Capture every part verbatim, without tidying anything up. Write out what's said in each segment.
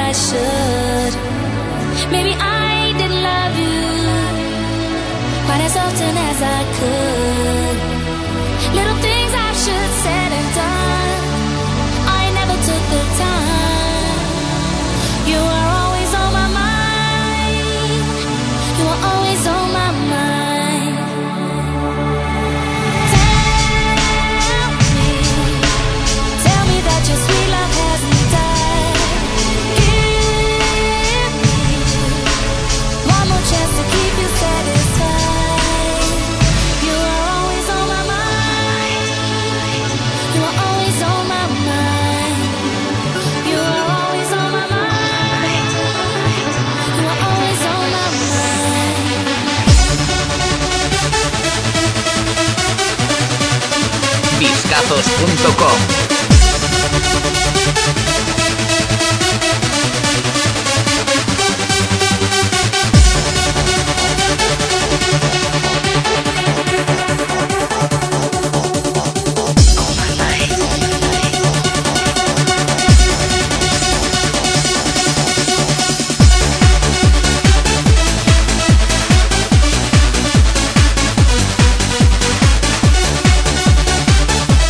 I should. Maybe I didn't love you quite as often as I could. Little things I should have said and done, I never took the time. You are always on my mind. You are always on my mind. Tell me, tell me that your sweet love hasn't died. Give me one more chance to keep you satisfied. You are always on my mind. You are always on my mind. You are always on my mind. You are always on my mind. Discazos punto com.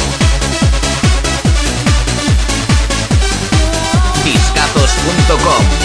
Discazos punto com.